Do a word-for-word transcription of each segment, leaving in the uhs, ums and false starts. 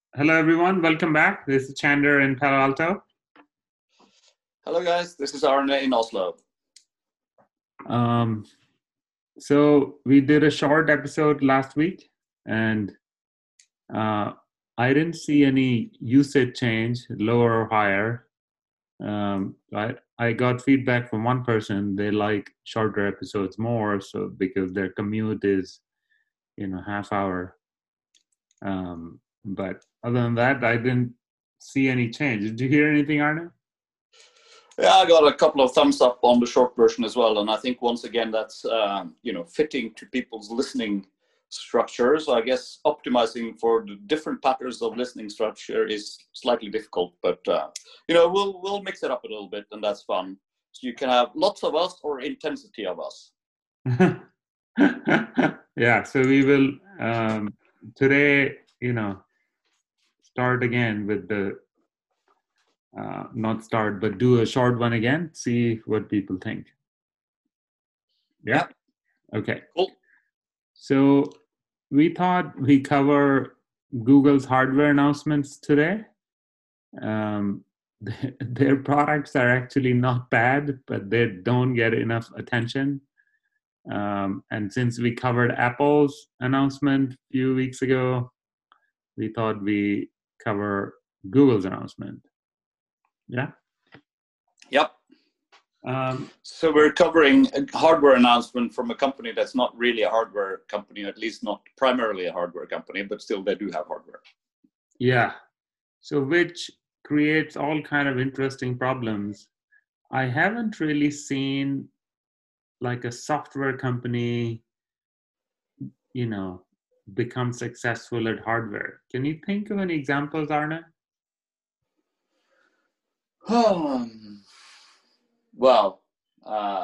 Hello, everyone. Welcome back. This is Chander in Palo Alto. Hello, guys. This is Arne in Oslo. Um, so we did a short episode last week, and uh, I didn't see any usage change, lower or higher. Um, I I got feedback from one person; they like shorter episodes more, so because their commute is, you know, half hour. Um, but other than that, I didn't see any change. Did you hear anything, Arne? Yeah, I got a couple of thumbs up on the short version as well, and I think once again that's um, you know fitting to people's listening structure. So I guess optimizing for the different patterns of listening structure is slightly difficult, but uh, you know we'll we'll mix it up a little bit, and that's fun. So you can have lots of us or intensity of us. Yeah, so we will um, today, you know, start again with the uh, not start, but do a short one again. See what people think. Yeah. Yeah, Okay. cool. So we thought we cover Google's hardware announcements today. Um, their products are actually not bad, but they don't get enough attention. Um, and since we covered Apple's announcement a few weeks ago, we thought we cover Google's announcement. Yeah. Yep. Um, So we're covering a hardware announcement from a company that's not really a hardware company, at least not primarily a hardware company, but still they do have hardware. yeah. So which creates all kind of interesting problems. I haven't really seen like a software company, you know, become successful at hardware. Can you think of any examples, Arne? Um, well, uh,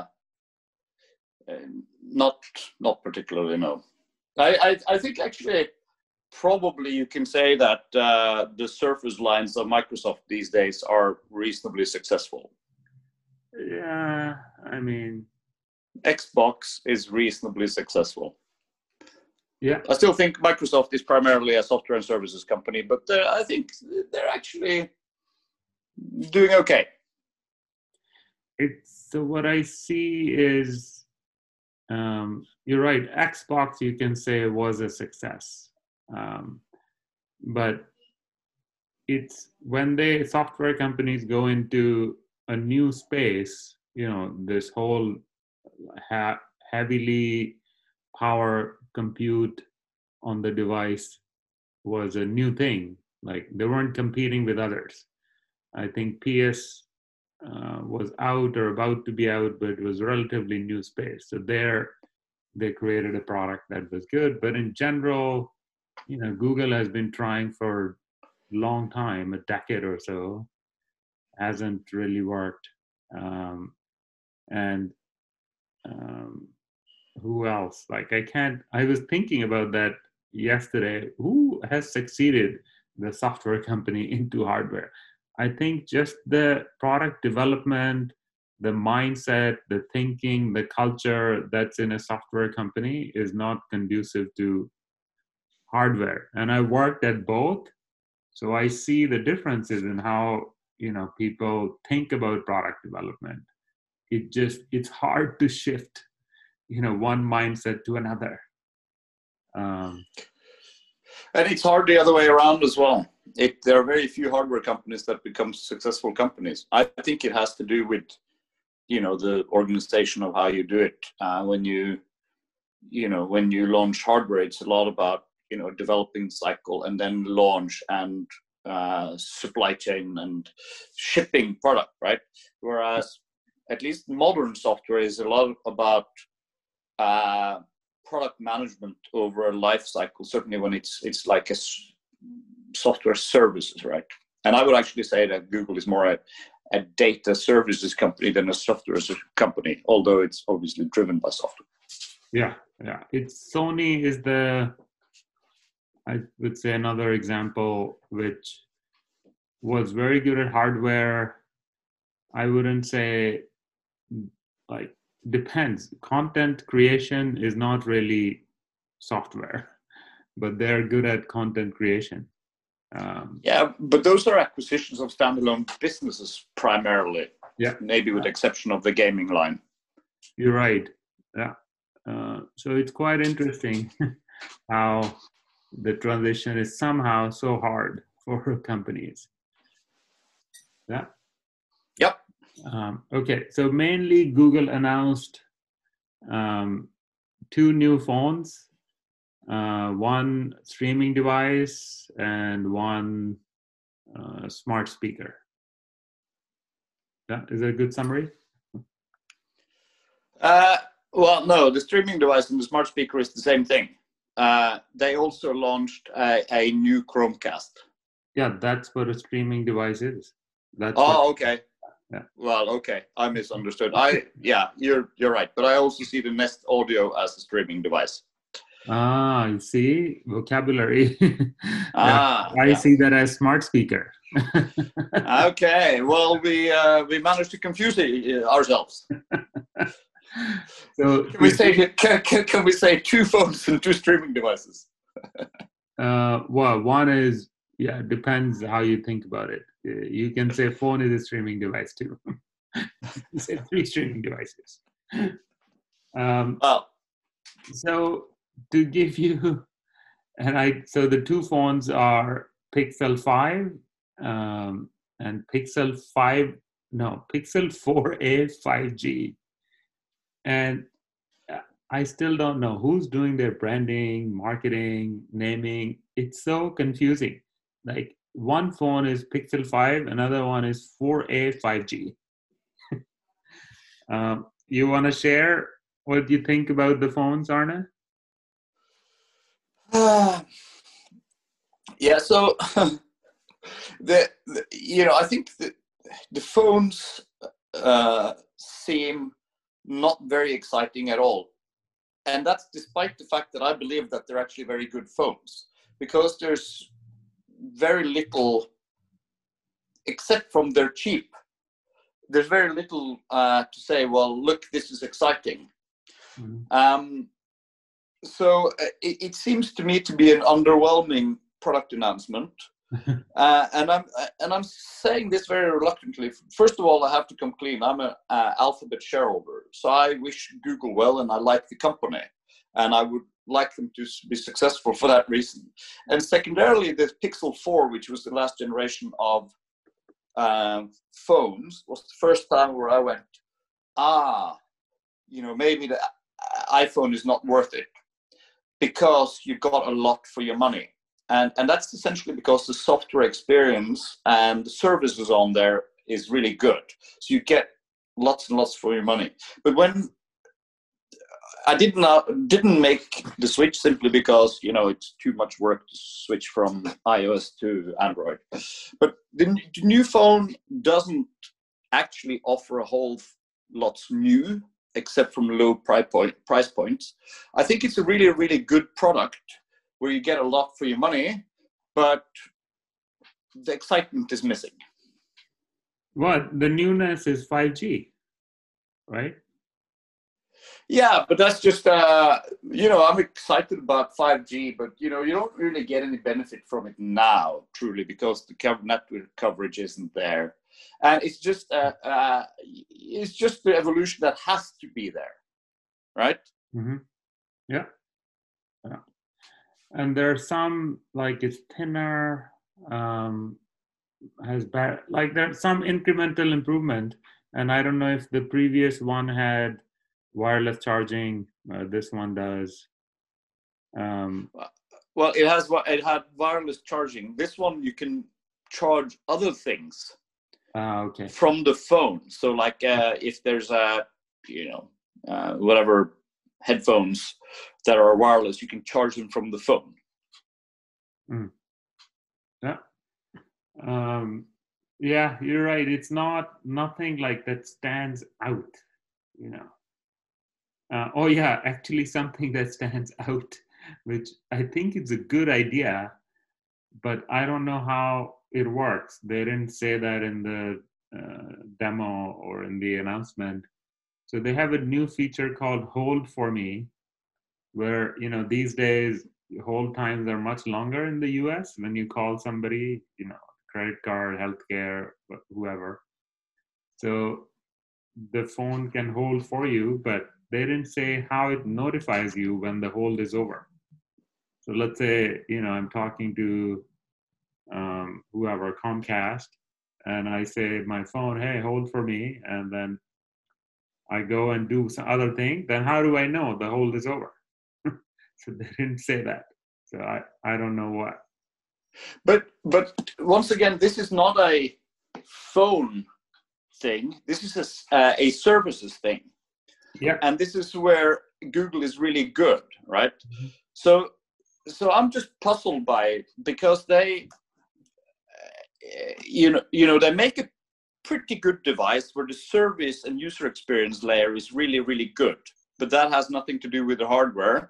not not particularly, no. I, I, I think actually probably you can say that uh, the surface lines of Microsoft these days are reasonably successful. Yeah, I mean, Xbox is reasonably successful. yeah, I still think Microsoft is primarily a software and services company, but uh, I think they're actually doing okay. it's so what I see is um, you're right. Xbox, you can say, was a success, um, but it's when they software companies go into a new space. You know, this whole ha- heavily power compute on the device was a new thing. Like they weren't competing with others. I think P S uh, was out or about to be out, but it was relatively new space. So there, they created a product that was good. But in general, you know, Google has been trying for a long time, a decade or so, hasn't really worked. Um, and um, who else? Like I can't. I was thinking about that yesterday. Who has succeeded the software company into hardware? I think just the product development, the mindset, the thinking, the culture that's in a software company is not conducive to hardware. And I worked at both, so I see the differences in how, you know, people think about product development. It just it's hard to shift, you know, one mindset to another. Um, And it's hard the other way around as well. It, there are very few hardware companies that become successful companies. I think it has to do with, you know, the organization of how you do it. Uh, when you, you know, when you launch hardware, it's a lot about, you know, developing cycle and then launch and uh, supply chain and shipping product, right? Whereas at least modern software is a lot about uh, product management over a life cycle. Certainly when it's it's like a software services, right? And I would actually say that Google is more a, a data services company than a software company, although it's obviously driven by software. yeah, yeah. It's Sony is the I would say another example which was very good at hardware. I wouldn't say like depends. Content creation is not really software, but they're good at content creation. Um, yeah, but those are acquisitions of standalone businesses primarily. Yeah, maybe with the exception of the gaming line. You're right. Yeah. Uh, so it's quite interesting how the transition is somehow so hard for companies. Yeah. Yep. Um, okay. So mainly Google announced um, two new phones, uh, one streaming device and one uh, smart speaker. Yeah. Is that a good summary? Uh, well, no, the streaming device and the smart speaker is the same thing. Uh, they also launched a, a new Chromecast. Yeah, that's what a streaming device is. That's oh, what, okay. Yeah. Well, okay, I misunderstood. I yeah, you're you're right. But I also see the Nest Audio as a streaming device. Ah, you see, vocabulary. Ah, I yeah. see that as smart speaker. Okay, well, we uh, we managed to confuse it, uh, ourselves. So can we say can, can, can we say two phones and two streaming devices? uh, well, one is yeah, depends how you think about it. You can say phone is a streaming device too. You say three streaming devices. Um, well, so to give you, and I so the two phones are Pixel five um, and Pixel five. No, Pixel four a five G. And I still don't know who's doing their branding, marketing, naming. It's so confusing. Like one phone is Pixel five, another one is four a five G. um, you want to share what you think about the phones, Arne? Uh, yeah, so the, the you know I think the the phones uh, seem not very exciting at all. And that's despite the fact that I believe that they're actually very good phones, because there's very little, except from they're cheap, there's very little uh, to say, well, look, this is exciting. Mm-hmm. Um, so it, it seems to me to be an underwhelming product announcement. uh, and I'm and I'm saying this very reluctantly. First of all, I have to come clean. I'm an uh, Alphabet shareholder, so I wish Google well, and I like the company, and I would like them to be successful for that reason. And secondarily, the Pixel four, which was the last generation of um, phones, was the first time where I went, ah, you know, maybe the iPhone is not worth it, because you got a lot for your money. And, and that's essentially because the software experience and the services on there is really good. So you get lots and lots for your money. But when I didn't uh, didn't make the switch simply because, you know, it's too much work to switch from iOS to Android. But the, the new phone doesn't actually offer a whole lot new, except from low price point, price points. I think it's a really, really good product where you get a lot for your money, but the excitement is missing. What? The newness is five G, right? Yeah, but that's just, uh, you know, I'm excited about five G, but, you know, you don't really get any benefit from it now, truly, because the network coverage isn't there. And it's just, uh, uh, it's just the evolution that has to be there, right? Mm-hmm. Yeah. Yeah. And there are some, like it's thinner, um, has bad, like there's some incremental improvement. And I don't know if the previous one had wireless charging. Uh, this one does. Um, well, it has it had wireless charging. This one you can charge other things uh, okay. from the phone. So, like uh, if there's a, you know, uh, whatever headphones that are wireless, you can charge them from the phone. Mm. Yeah. Um, yeah, you're right. It's not nothing like that stands out, you know. Uh, oh yeah, actually something that stands out, which I think is a good idea, but I don't know how it works. They didn't say that in the uh, demo or in the announcement. So they have a new feature called Hold for Me, where, you know, these days hold times are much longer in the U S when you call somebody, you know, credit card, healthcare, whoever. So the phone can hold for you, but they didn't say how it notifies you when the hold is over. So let's say, you know, I'm talking to um, whoever, Comcast, and I say my phone, hey, hold for me, and then I go and do some other thing, then how do I know the hold is over? So they didn't say that. So I, I don't know what. But but once again, this is not a phone thing. This is a, uh, a services thing. Yeah. And this is where Google is really good, right? Mm-hmm. So so I'm just puzzled by it because they, uh, you know, you know, they make a pretty good device where the service and user experience layer is really, really good. But that has nothing to do with the hardware.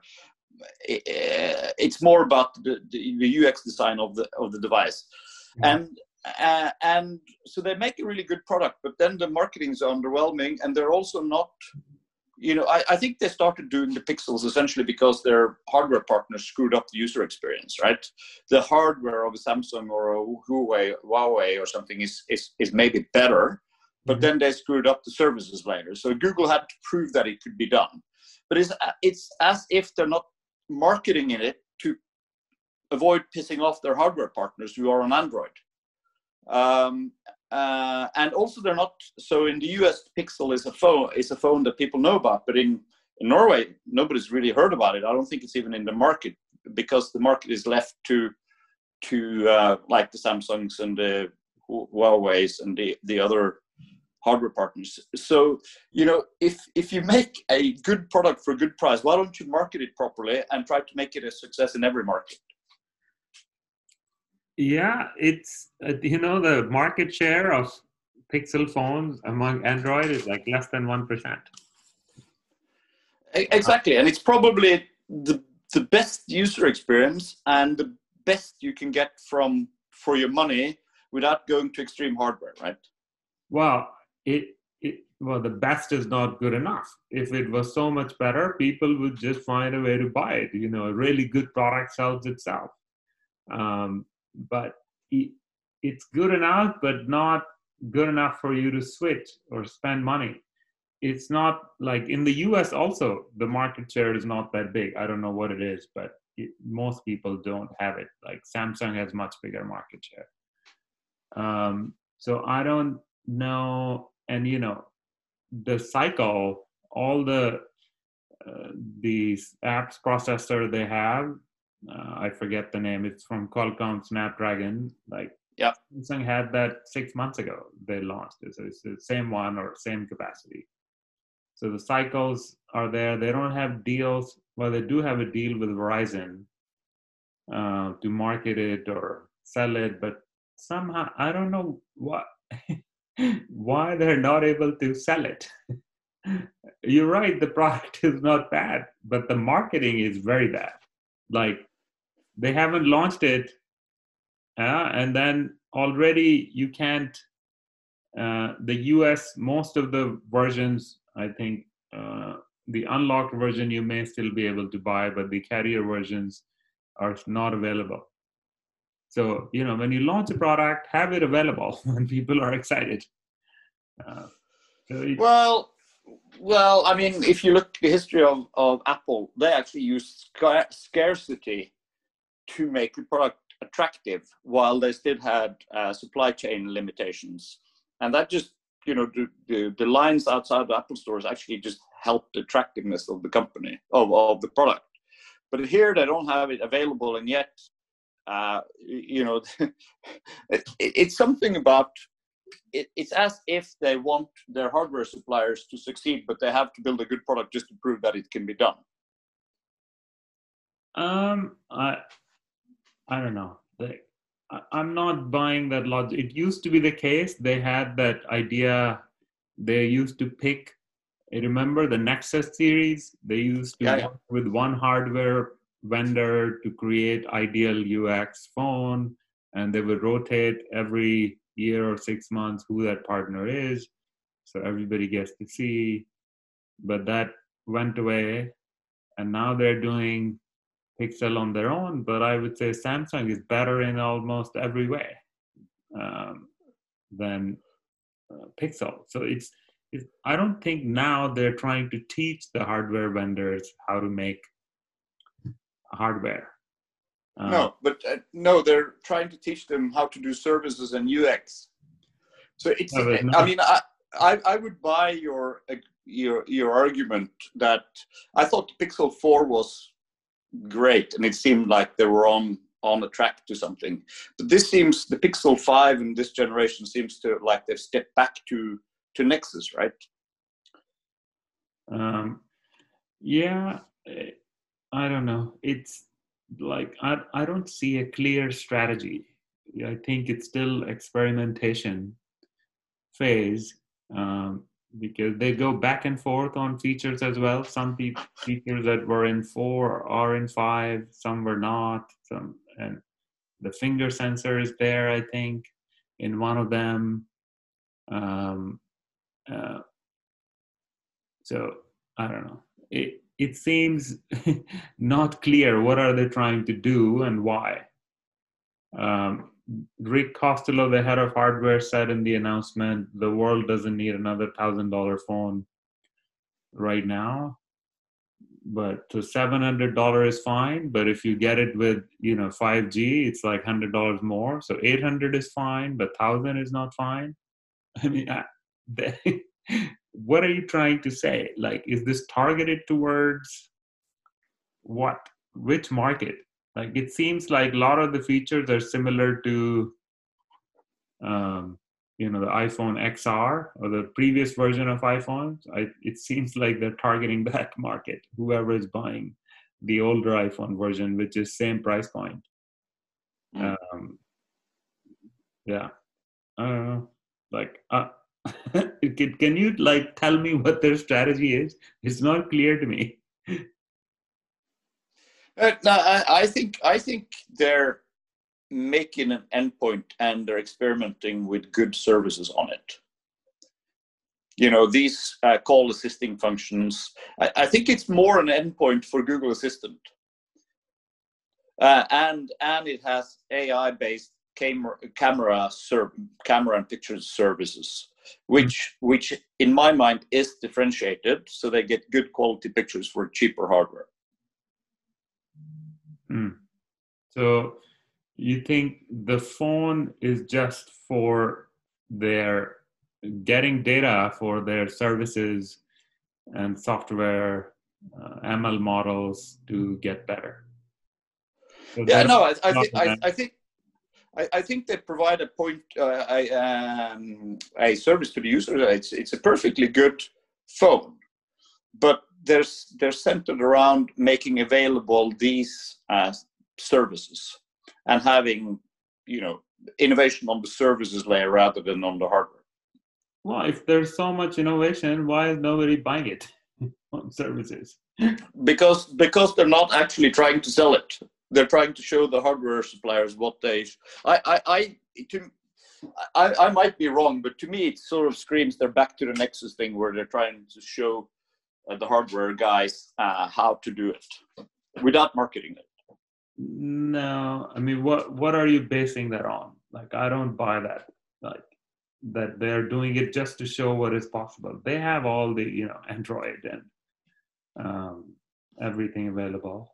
It's more about the, the, the U X design of the of the device, mm-hmm. and uh, and so they make a really good product. But then the marketing is underwhelming, and they're also not. You know, I, I think they started doing the Pixels essentially because their hardware partners screwed up the user experience, right? The hardware of a Samsung or a Huawei, Huawei or something is is is maybe better, but mm-hmm. then they screwed up the services layer. So Google had to prove that it could be done. But it's it's as if they're not marketing in it to avoid pissing off their hardware partners who are on Android. Um, uh, and also they're not, so in the U S, Pixel is a phone is a phone that people know about, but in, in Norway, nobody's really heard about it. I don't think it's even in the market because the market is left to, to uh, like the Samsungs and the Huawei's and the, the other hardware partners. So, you know, if if you make a good product for a good price, why don't you market it properly and try to make it a success in every market? Yeah, it's, uh, you know, the market share of Pixel phones among Android is like less than one percent. Exactly. And it's probably the, the best user experience and the best you can get from for your money without going to extreme hardware, right? Well, it, it well, the best is not good enough. If it was so much better, people would just find a way to buy it. You know, a really good product sells itself. Um, but it, it's good enough, but not good enough for you to switch or spend money. It's not like in the U S also, the market share is not that big. I don't know what it is, but it, most people don't have it. Like Samsung has much bigger market share. Um, so I don't know. And, you know, the cycle, all the, uh, these apps processor they have, Uh, I forget the name. It's from Qualcomm Snapdragon. Like, yeah, Samsung had that six months ago. They launched it. So it's the same one or same capacity. So the cycles are there. They don't have deals. Well, they do have a deal with Verizon uh, to market it or sell it, but somehow I don't know what why they're not able to sell it. You're right. The product is not bad, but the marketing is very bad. Like, they haven't launched it, uh, and then already you can't, uh, the U S, most of the versions, I think, uh, the unlocked version you may still be able to buy, but the carrier versions are not available. So, you know, when you launch a product, have it available when people are excited. Uh, so it, well, well, I mean, if you look at the history of, of Apple, they actually use scar- scarcity to make the product attractive while they still had uh, supply chain limitations. And that just, you know, the, the, the lines outside the Apple stores actually just helped the attractiveness of the company, of, of the product. But here they don't have it available, and yet, uh, you know, it, it's something about, it, it's as if they want their hardware suppliers to succeed, but they have to build a good product just to prove that it can be done. Um, I, I don't know. They, I, I'm not buying that logic. It used to be the case. They had that idea. They used to pick, remember the Nexus series? They used to yeah, yeah. work with one hardware vendor to create ideal U X phone, and they would rotate every year or six months who that partner is, so everybody gets to see. But that went away, and now they're doing Pixel on their own, but I would say Samsung is better in almost every way um, than uh, Pixel. So it's, it's, I don't think now they're trying to teach the hardware vendors how to make hardware. Uh, no, but uh, no, they're trying to teach them how to do services and U X. So it's, no, I mean, I, I, I would buy your, your, your argument that I thought the Pixel four was great and it seemed like they were on, on a track to something. But this seems, the Pixel five in this generation seems to like they've stepped back to, to Nexus, right? Um, yeah, I don't know. It's like, I, I don't see a clear strategy. I think it's still experimentation phase um, because they go back and forth on features as well. Some pe- features that were in four are in five, some were not. Some, and the finger sensor is there, I think, in one of them. Um, uh, so I don't know. It it seems not clear what are they trying to do and why. Um, Rick Costello, the head of hardware, said in the announcement, the world doesn't need another thousand dollar phone right now. But so seven hundred dollars is fine. But if you get it with, you know, five G, it's like one hundred dollars more. So eight hundred is fine, but one thousand is not fine. I mean, I, they, what are you trying to say? Like, is this targeted towards what? Which market? Like, it seems like a lot of the features are similar to, um, you know, the iPhone X R or the previous version of iPhones. I, it seems like they're targeting that market, whoever is buying the older iPhone version, which is same price point. Mm. Um, yeah, I don't know. Like, uh, can, can you like tell me what their strategy is? It's not clear to me. Uh, no, I, I think I think they're making an endpoint and they're experimenting with good services on it. You know, these uh, call assisting functions. I, I think it's more an endpoint for Google Assistant, uh, and and it has A I-based camera camera serv- camera and pictures services, which mm. which in my mind is differentiated, so they get good quality pictures for cheaper hardware. Mm. So you think the phone is just for their getting data for their services and software uh, M L models to get better? So yeah, no, I, I think I, I think I, I think they provide a point uh, a, um, a service to the user. It's it's a perfectly good phone, but there's they're centered around making available these uh, services and having, you know, innovation on the services layer rather than on the hardware. Well, if there's so much innovation, why is nobody buying it on services? Because because they're not actually trying to sell it. They're trying to show the hardware suppliers what they. I I I to, I, I might be wrong, but to me it sort of screams they're back to the Nexus thing where they're trying to show uh, the hardware guys uh, how to do it without marketing it. No, I mean, what what are you basing that on? Like, I don't buy that. Like, that they're doing it just to show what is possible. They have all the, you know, Android and um, everything available.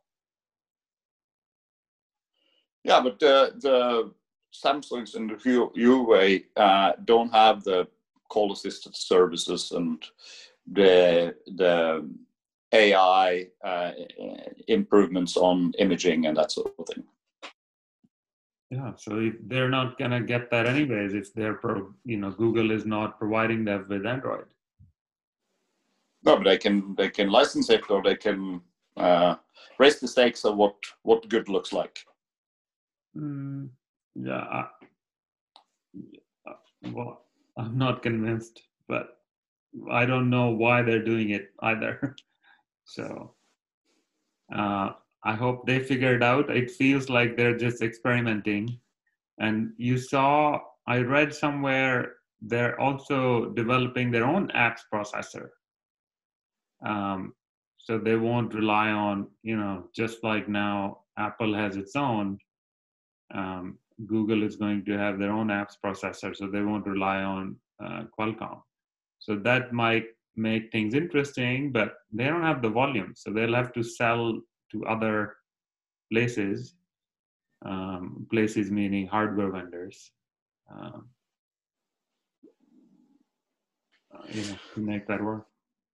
Yeah, but the the Samsungs and the Huawei uh, don't have the call assisted services and the the A I uh, improvements on imaging and that sort of thing. Yeah, so if they're not gonna get that anyways if they're pro, you know, Google is not providing them with Android. No, but they can they can license it, or they can uh, raise the stakes of what what good looks like. Mm, yeah, I, well, I'm not convinced, but I don't know why they're doing it either. So uh, I hope they figure it out. It feels like they're just experimenting. And you saw, I read somewhere, they're also developing their own apps processor. Um, so they won't rely on, you know, just like now Apple has its own, um, Google is going to have their own apps processor, so they won't rely on uh, Qualcomm. So that might make things interesting, but they don't have the volume, so they'll have to sell to other places, um, places meaning hardware vendors, um, uh, you know, to make that work.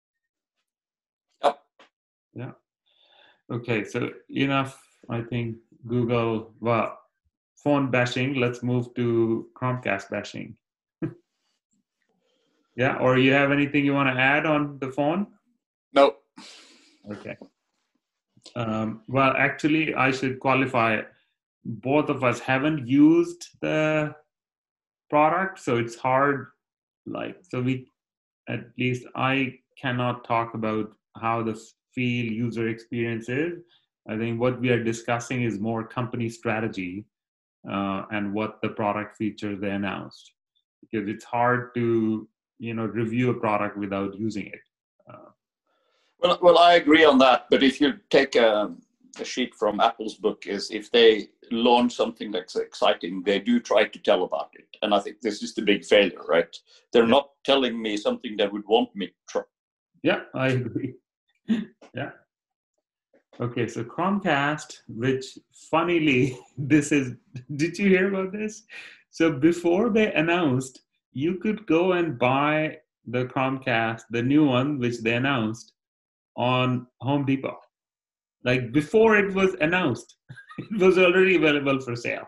Yep. Yeah. Okay, so enough, I think, Google, well, phone bashing. Let's move to Chromecast bashing. Yeah, or you have anything you want to add on the phone? No. Okay. Um, well, actually, I should qualify. Both of us haven't used the product, so it's hard. Like, so we, at least I cannot talk about how the feel user experience is. I think what we are discussing is more company strategy uh, and what the product features they announced, because it's hard to, you know, review a product without using it. Uh, Well, well, I agree on that. But if you take a, a sheet from Apple's book, is if they launch something that's exciting, they do try to tell about it. And I think this is the big failure, right? They're yeah. not telling me something they would want me to try. Yeah, I agree. Yeah. Okay, so Chromecast, which funnily, this is, did you hear about this? So before they announced, you could go and buy the Chromecast, the new one, which they announced on Home Depot. Like before it was announced, it was already available for sale.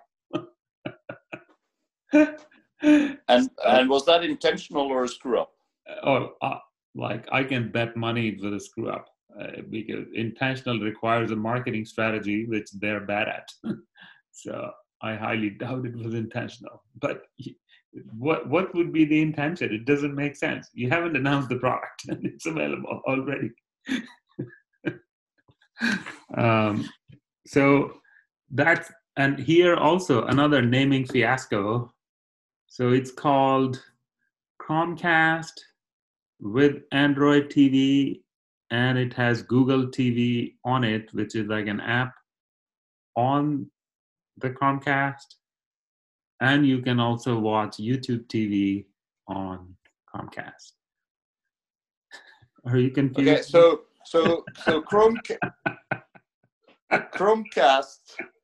And so, and was that intentional or a screw up? oh, uh, like I can bet money it was a screw up. Uh, because intentional requires a marketing strategy which they're bad at. So I highly doubt it was intentional. But what what would be the intention? It doesn't make sense. You haven't announced the product and it's available already. um, so that's, and here also another naming fiasco. So it's called Chromecast with Android T V, and it has Google T V on it, which is like an app on the Chromecast. And you can also watch YouTube T V on Chromecast. Are you confused? Okay, so so so Chrome Chromecast.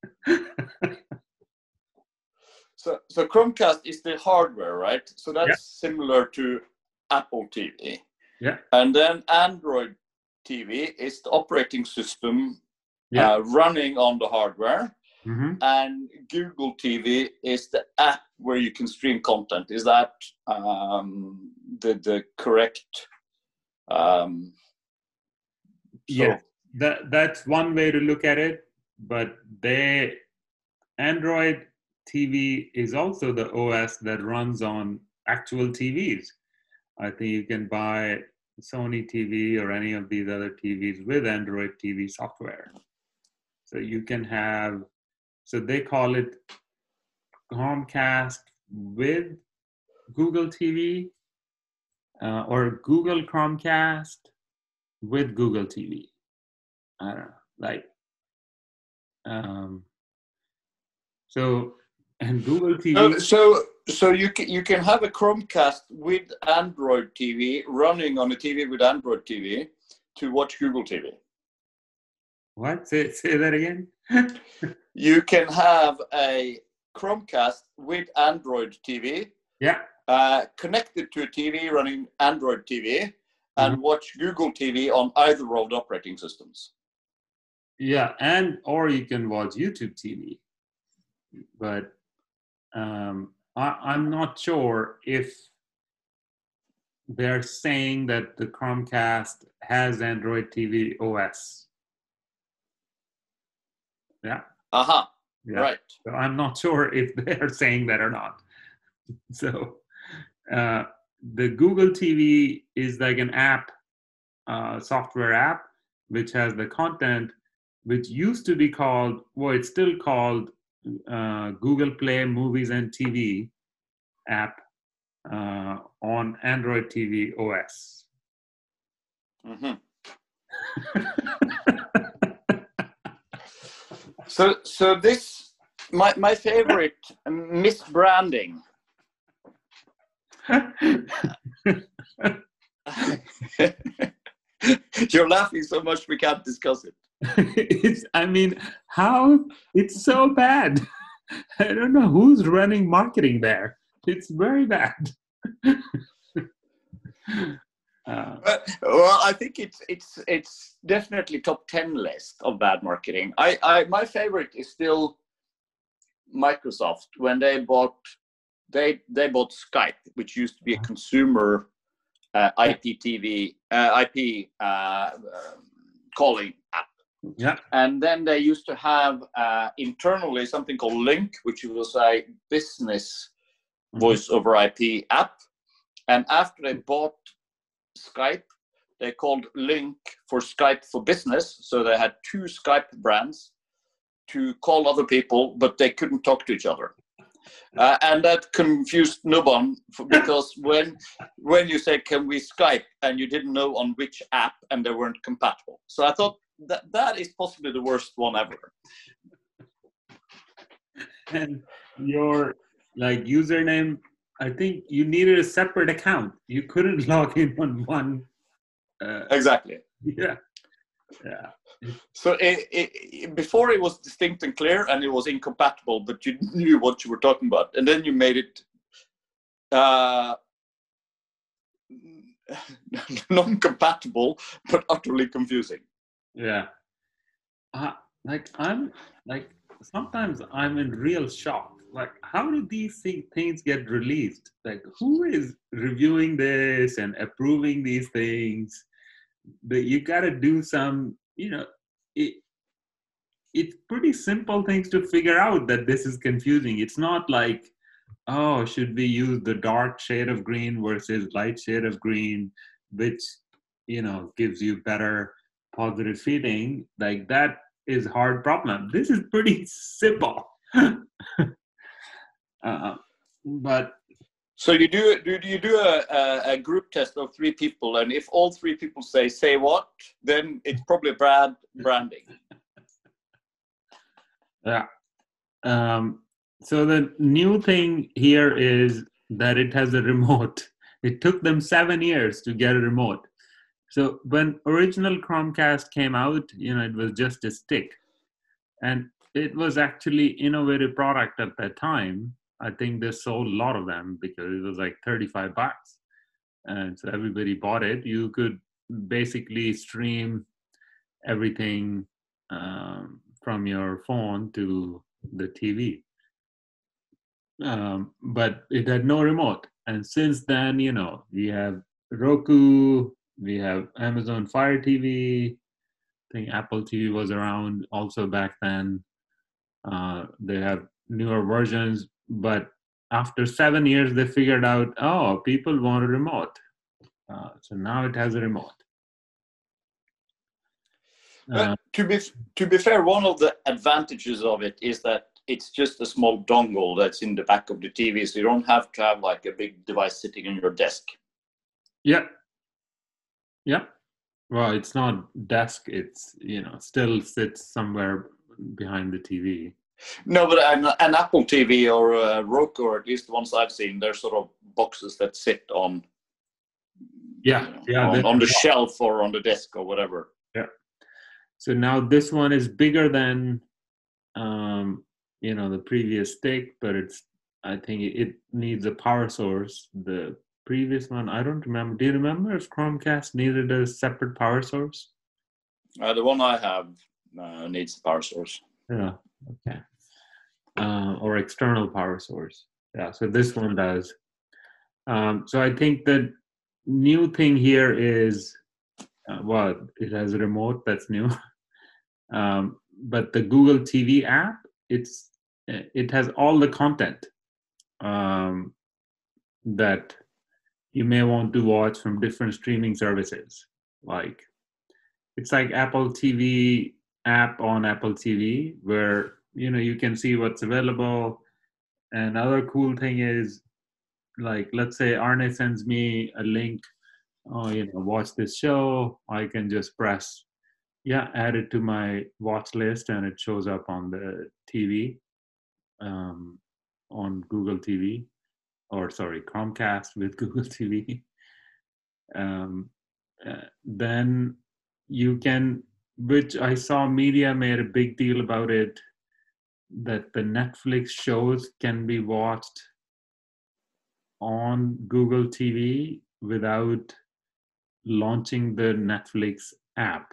So so Chromecast is the hardware, right? So that's yeah. similar to Apple T V. Yeah. And then Android T V is the operating system yeah. uh, running on the hardware. Mm-hmm. And Google T V is the app where you can stream content. Is that um, the the correct? Um, so yeah, that that's one way to look at it. But they Android T V is also the O S that runs on actual T Vs. I think you can buy Sony T V or any of these other T Vs with Android T V software. So you can have, so they call it Chromecast with Google T V uh, or Google Chromecast with Google T V. I don't know, like, um, so, and Google T V. So, so, so you can, you can have a Chromecast with Android T V running on a T V with Android T V to watch Google T V. What? Say, say that again? You can have a Chromecast with Android T V. Yeah. Uh, connected to a T V running Android T V and mm-hmm. watch Google T V on either of the operating systems. Yeah, and or you can watch YouTube T V. But um, I, I'm not sure if they're saying that the Chromecast has Android T V O S. Yeah. Uh-huh. Yeah. Right. So I'm not sure if they're saying that or not. So uh, the Google T V is like an app, uh, software app, which has the content, which used to be called, well, it's still called uh, Google Play Movies and T V app uh, on Android T V O S. Mm-hmm. So, so this my my favorite misbranding. You're laughing so much we can't discuss it. It's, I mean, how it's so bad. I don't know who's running marketing there. It's very bad. Uh, Uh, well, I think it's it's it's definitely top ten list of bad marketing. I, I my favorite is still Microsoft when they bought they they bought Skype, which used to be a consumer uh, I P T V uh, I P uh, um, calling app. yeah. And then they used to have uh, internally something called Lync, which was a business voice over I P app. And after they bought Skype, they called Lync for Skype for Business. So they had two Skype brands to call other people, but they couldn't talk to each other. Uh, and that confused no one because when when you say, can we Skype, and you didn't know on which app and they weren't compatible. So I thought that that is possibly the worst one ever. And your like username, I think you needed a separate account. You couldn't log in on one. Uh, Exactly. yeah. Yeah. So it, it, before it was distinct and clear, and it was incompatible, but you knew what you were talking about, and then you made it uh, non-compatible, but utterly confusing. Yeah. Uh, like I'm like sometimes I'm in real shock. Like, how do these thing, things get released? Like, who is reviewing this and approving these things? That you got to do some, you know, it, it's pretty simple things to figure out that this is confusing. It's not like, oh, should we use the dark shade of green versus light shade of green, which, you know, gives you better positive feeling. Like, that is hard problem. This is pretty simple. uh, but So you do do you do a, a, a group test of three people, and if all three people say say what, then it's probably bad branding. Yeah. Um, so the new thing here is that it has a remote. It took them seven years to get a remote. So when original Chromecast came out, you know, it was just a stick. And it was actually innovative product at that time. I think they sold a lot of them because it was like thirty-five bucks. And so everybody bought it. You could basically stream everything um, from your phone to the T V. Um, but it had no remote. And since then, you know, we have Roku, we have Amazon Fire T V. I think Apple T V was around also back then. Uh, they have newer versions, but after seven years, they figured out, oh, people want a remote. Uh, so now it has a remote. But Uh, to be to be fair, one of the advantages of it is that it's just a small dongle that's in the back of the T V, so you don't have to have like a big device sitting on your desk. yeah, yeah. Well, it's not desk. It's, you know, still sits somewhere behind the T V. No, but an, an Apple T V or a Roku, or at least the ones I've seen, they're sort of boxes that sit on, Yeah, you know, yeah, on, they- on the shelf or on the desk or whatever. Yeah. So now this one is bigger than, um, you know, the previous stick, but it's, I think it needs a power source. The previous one, I don't remember. Do you remember if Chromecast needed a separate power source? Uh, the one I have uh, needs a power source. Yeah. Okay. Uh, or external power source. Yeah. So this one does. Um, so I think the new thing here is, uh, well, it has a remote. That's new. um, but the Google T V app, it's it has all the content um, that you may want to watch from different streaming services. Like, it's like Apple T V app on Apple T V, where, you know, you can see what's available. And other cool thing is, like, let's say Arne sends me a link, oh, you know, watch this show. I can just press yeah, add it to my watch list, and it shows up on the T V, um, on Google T V, or sorry, Chromecast with Google T V. Um, uh, then you can, which I saw media made a big deal about it, that the Netflix shows can be watched on Google T V without launching the Netflix app.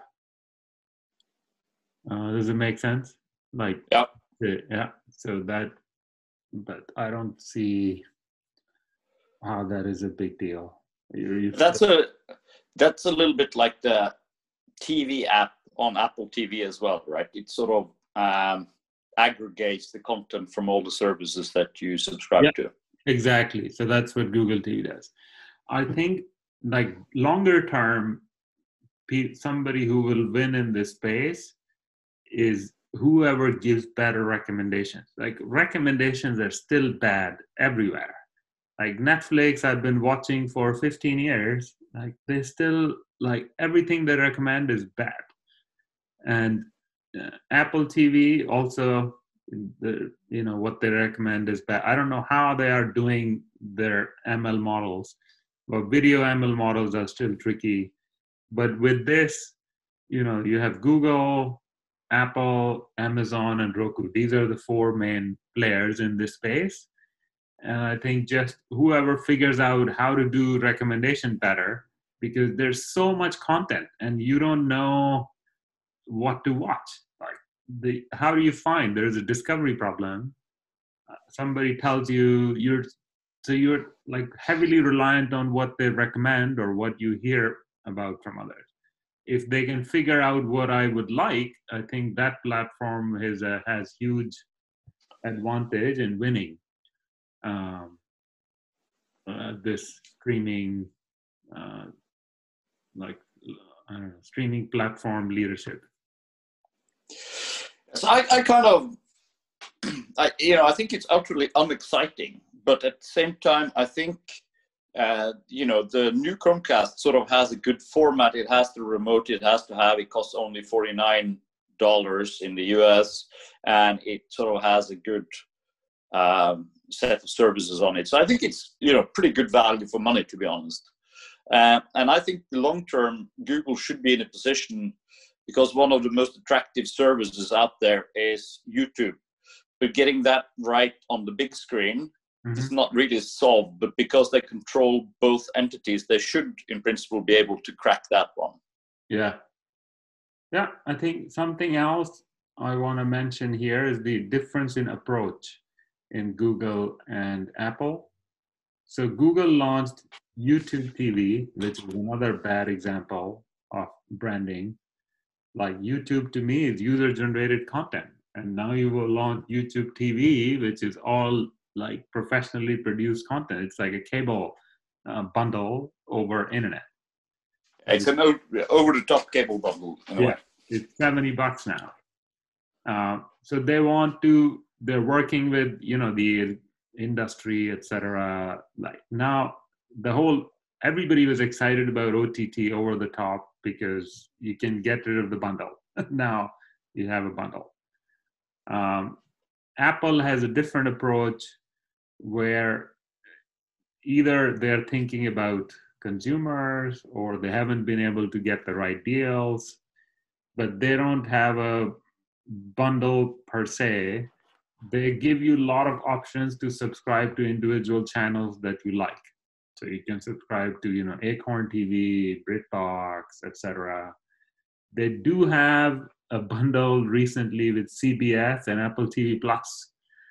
Uh, does it make sense? Like, Yeah. yeah. So that, but I don't see how that is a big deal. You, you, That's a that's a little bit like the T V app on Apple T V as well, right? It sort of um, aggregates the content from all the services that you subscribe yeah, to. exactly. So that's what Google T V does. I think, like, longer term, somebody who will win in this space is whoever gives better recommendations. Like, recommendations are still bad everywhere. Like Netflix, I've been watching for fifteen years. Like, they still, like, everything they recommend is bad. And uh, Apple T V also, the you know what they recommend is bad. I don't know how they are doing their M L models, but video M L models are still tricky. But with this, you know, you have Google, Apple, Amazon, and Roku. These are the four main players in this space. And I think just whoever figures out how to do recommendation better, because there's so much content and you don't know what to watch. Like, the how do you find there's a discovery problem? Uh, somebody tells you you're so you're like heavily reliant on what they recommend or what you hear about from others. If they can figure out what I would like, I think that platform is a, has huge advantage in winning um, uh, this streaming, uh, like I don't know, streaming platform leadership. So I, I kind of, I, you know, I think it's utterly unexciting, but at the same time, I think, uh, you know, the new Chromecast sort of has a good format. It has the remote. It has to have. It costs only forty-nine dollars in the U S, and it sort of has a good um, set of services on it. So I think it's, you know, pretty good value for money, to be honest. Uh, and I think the long term, Google should be in a position, because one of the most attractive services out there is YouTube. But getting that right on the big screen mm-hmm. is not really solved. But because they control both entities, they should, in principle, be able to crack that one. Yeah. Yeah, I think something else I want to mention here is the difference in approach in Google and Apple. So Google launched YouTube T V, which is another bad example of branding. Like, YouTube to me is user-generated content. And now you will launch YouTube T V, which is all like professionally produced content. It's like a cable uh, bundle over internet. It's an over-the-top cable bundle in a yeah, way. It's seventy bucks now. Uh, so they want to, they're working with, you know, the industry, et cetera. Like, now the whole, everybody was excited about O T T, over the top, because you can get rid of the bundle. Now you have a bundle. Um, Apple has a different approach where either they're thinking about consumers or they haven't been able to get the right deals, but they don't have a bundle per se. They give you a lot of options to subscribe to individual channels that you like. So you can subscribe to, you know, Acorn T V, BritBox, et cetera. They do have a bundle recently with C B S and Apple T V Plus,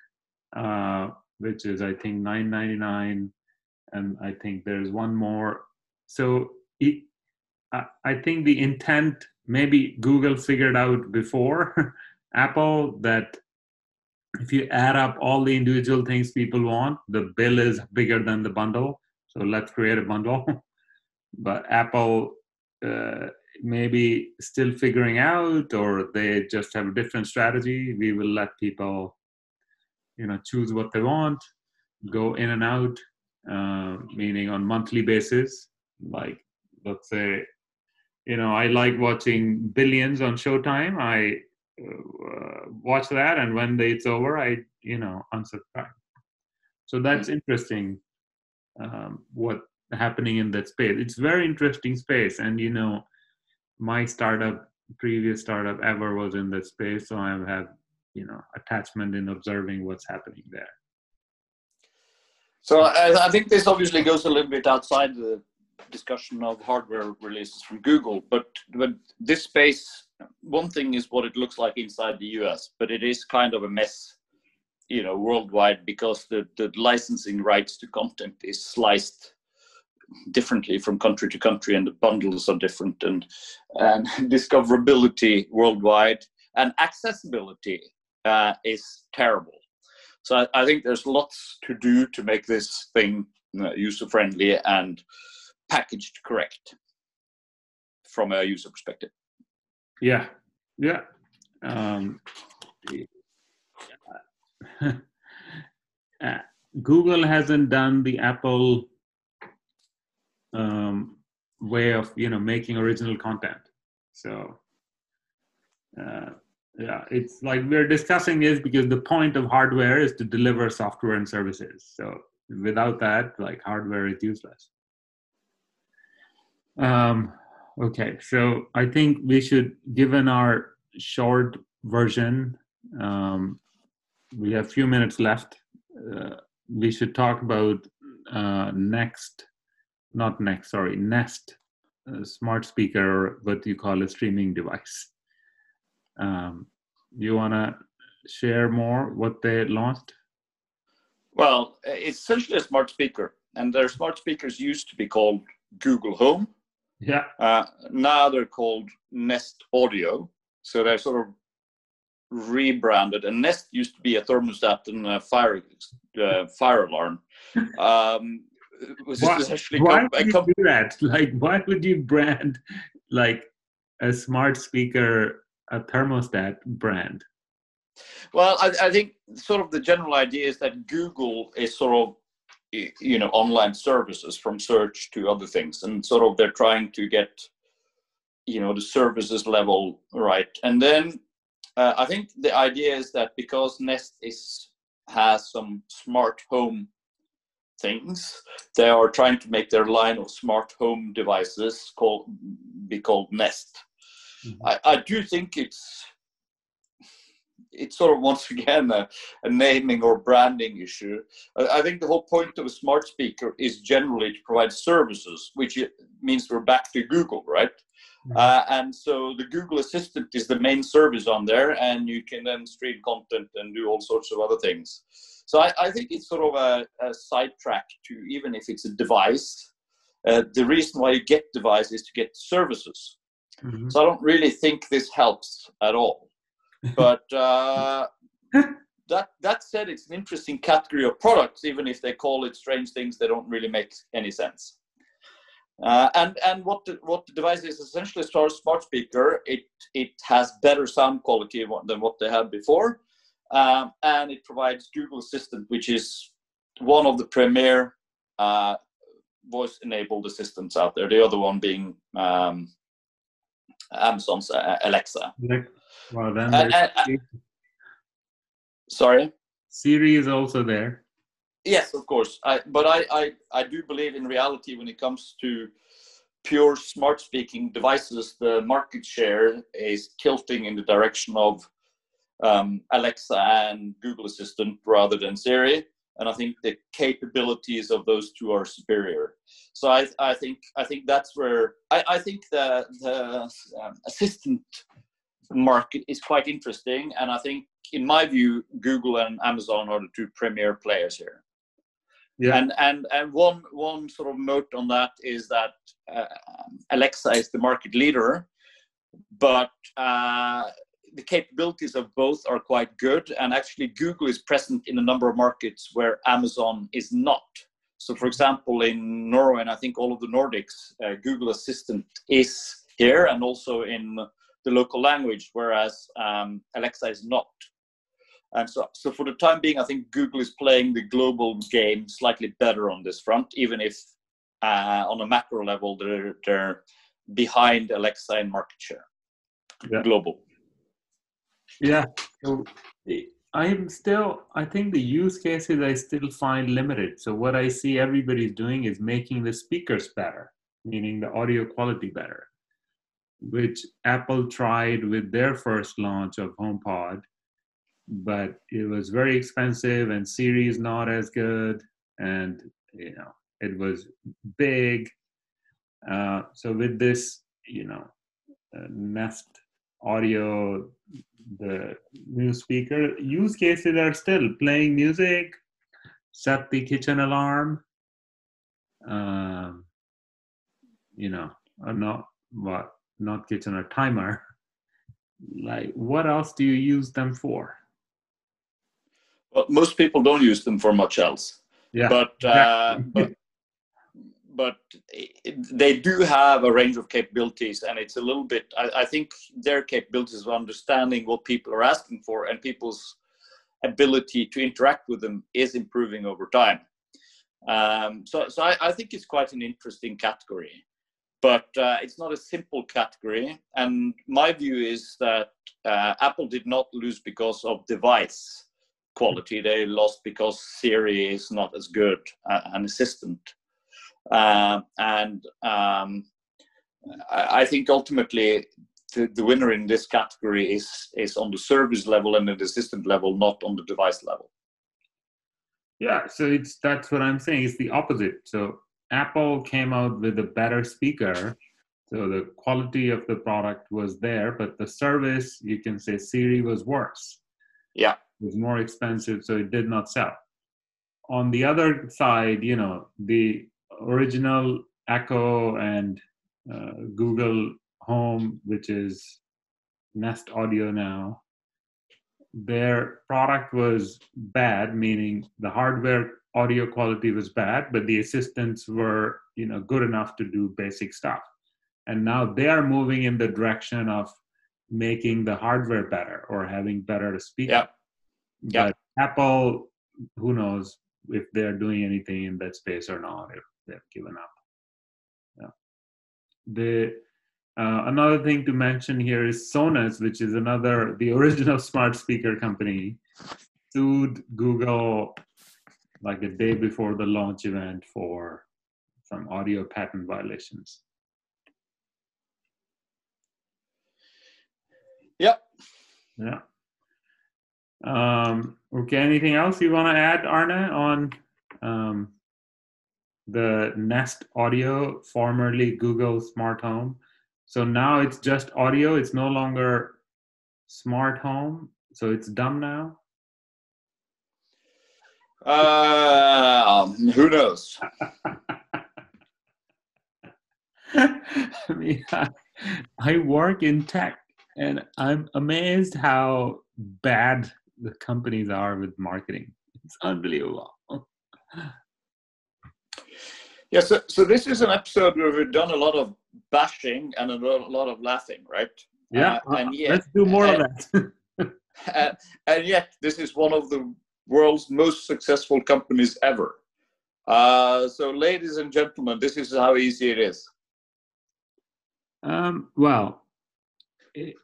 uh, which is, I think, nine ninety-nine, and I think there's one more. So it, I, I think the intent, maybe Google figured out before Apple, that if you add up all the individual things people want, the bill is bigger than the bundle. So let's create a bundle. But Apple uh, maybe still figuring out, or they just have a different strategy. We will let people, you know, choose what they want, go in and out, uh, meaning on monthly basis. Like, let's say you know, I like watching Billions on Showtime. I uh, watch that, and when it's over, I, you know, unsubscribe. So that's interesting. Um, what happening in that space? It's very interesting space, and you know, my startup, previous startup ever was in that space, so I have, you know, attachment in observing what's happening there. So I, I think this obviously goes a little bit outside the discussion of hardware releases from Google, but but this space, one thing is what it looks like inside the U S, but it is kind of a mess, you know, worldwide, because the, the licensing rights to content is sliced differently from country to country, and the bundles are different, and and discoverability worldwide and accessibility uh, is terrible. So I, I think there's lots to do to make this thing uh, user-friendly and packaged correct from a user perspective. Yeah, yeah. Um, uh, Google hasn't done the Apple um, way of, you know, making original content. So uh, yeah, it's like we're discussing is because the point of hardware is to deliver software and services. So without that, like, hardware is useless. Um, okay, so I think we should, given our short version, um, we have a few minutes left. Uh, we should talk about uh, next, not next, sorry, Nest uh, smart speaker, or what you call a streaming device. Um, you want to share more what they launched? Well, it's essentially a smart speaker, and their smart speakers used to be called Google Home. Yeah. Uh, now they're called Nest Audio. So they're sort of rebranded. And Nest used to be a thermostat and a fire uh, fire alarm. Um, was why essentially why com- would you do that? Like, why would you brand like a smart speaker a thermostat brand? Well, I, I think sort of the general idea is that Google is sort of, you know, online services from search to other things, and sort of they're trying to get, you know, the services level right. And then uh, I think the idea is that because Nest is has some smart home things, they are trying to make their line of smart home devices called be called Nest. Mm-hmm. I, I do think it's it's sort of, once again, a, a naming or branding issue. I, I think the whole point of a smart speaker is generally to provide services, which means we're back to Google, right? Mm-hmm. Uh, and so the Google Assistant is the main service on there, and you can then stream content and do all sorts of other things. So I, I think it's sort of a, a sidetrack to, even if it's a device, uh, the reason why you get device is to get services. Mm-hmm. So I don't really think this helps at all. But uh, that that said, it's an interesting category of products, even if they call it strange things that don't really make any sense. Uh, and and what the, what the device is essentially a smart speaker. It it has better sound quality than what they had before, um, and it provides Google Assistant, which is one of the premier uh, voice-enabled assistants out there. The other one being um, Amazon's uh, Alexa. Well, then uh, uh, sorry, Siri is also there. Yes, of course. I, but I, I, I do believe in reality when it comes to pure smart speaking devices, the market share is tilting in the direction of um, Alexa and Google Assistant rather than Siri. And I think the capabilities of those two are superior. So I, I think I think that's where I, I think the the um, assistant market is quite interesting, and I think, in my view, Google and Amazon are the two premier players here. Yeah. And and and one one sort of note on that is that uh, Alexa is the market leader, but uh, the capabilities of both are quite good. And actually, Google is present in a number of markets where Amazon is not. So, for example, in Norway, and I think all of the Nordics, uh, Google Assistant is here, and also in the local language, whereas um, Alexa is not. And so, so for the time being, I think Google is playing the global game slightly better on this front, even if uh, on a macro level, they're, they're behind Alexa in market share, yeah. global. Yeah. So I'm still, I think the use cases I still find limited. So what I see everybody's doing is making the speakers better, meaning the audio quality better, which Apple tried with their first launch of HomePod, but it was very expensive and Siri is not as good, and you know it was big. Uh, so with this, you know, uh, Nest Audio, the new speaker use cases are still playing music, set the kitchen alarm, um, you know, or not what not kitchen or timer. Like, what else do you use them for? Well, most people don't use them for much else. Yeah, but uh, exactly. but but it, they do have a range of capabilities, and it's a little bit. I, I think their capabilities of understanding what people are asking for and people's ability to interact with them is improving over time. Um, so, so I, I think it's quite an interesting category, but uh, it's not a simple category. And my view is that uh, Apple did not lose because of device quality. They lost because Siri is not as good uh, an assistant. Uh, and um, I, I think ultimately the, the winner in this category is is on the service level and the assistant level, not on the device level. Yeah, so it's that's what I'm saying. It's the opposite. So Apple came out with a better speaker. So the quality of the product was there, but the service, you can say Siri was worse. Yeah. It was more expensive, so it did not sell. On the other side, you know, the original Echo and uh, Google Home, which is Nest Audio now, their product was bad, meaning the hardware audio quality was bad, but the assistants were, you know, good enough to do basic stuff. And now they are moving in the direction of making the hardware better or having better speakers. Yeah. Yeah. But Apple, who knows if they're doing anything in that space or not, if they've given up. Yeah. The uh, another thing to mention here is Sonos, which is another, the original smart speaker company, sued Google like a day before the launch event for some audio patent violations. Yep. Yeah. Um, okay, anything else you want to add, Arne, on um, the Nest Audio, formerly Google Smart Home? So now it's just audio. It's no longer smart home. So it's dumb now? Uh, who knows? I mean, I, I work in tech, and I'm amazed how bad the companies are with marketing. It's unbelievable. Yeah, so, so this is an episode where we've done a lot of bashing and a lot, a lot of laughing, right? Yeah, uh, and yet, let's do more uh, of that. uh, and yet, this is one of the world's most successful companies ever. Uh, so, ladies and gentlemen, this is how easy it is. Um, well, it,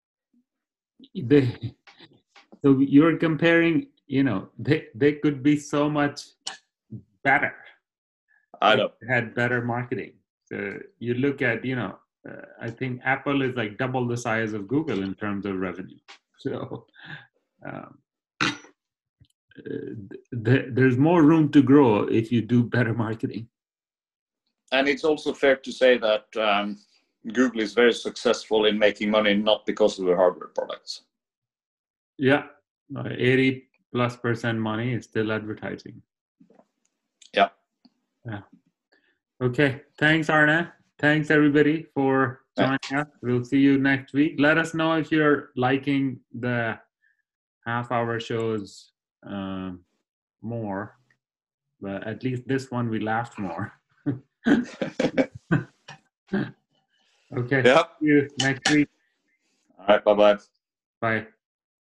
they, so you're comparing, you know, they, they could be so much better. I know. They had better marketing. So you look at, you know, uh, I think Apple is like double the size of Google in terms of revenue. So um, uh, th- there's more room to grow if you do better marketing. And it's also fair to say that um, Google is very successful in making money, not because of their hardware products. Yeah, eighty plus percent money is still advertising. Yeah. Yeah. Okay. Thanks, Arne. Thanks, everybody, for joining us. We'll see you next week. Let us know if you're liking the half-hour shows um, more. But at least this one, we laughed more. Okay. Yep. See you next week. All right. Bye-bye. Bye.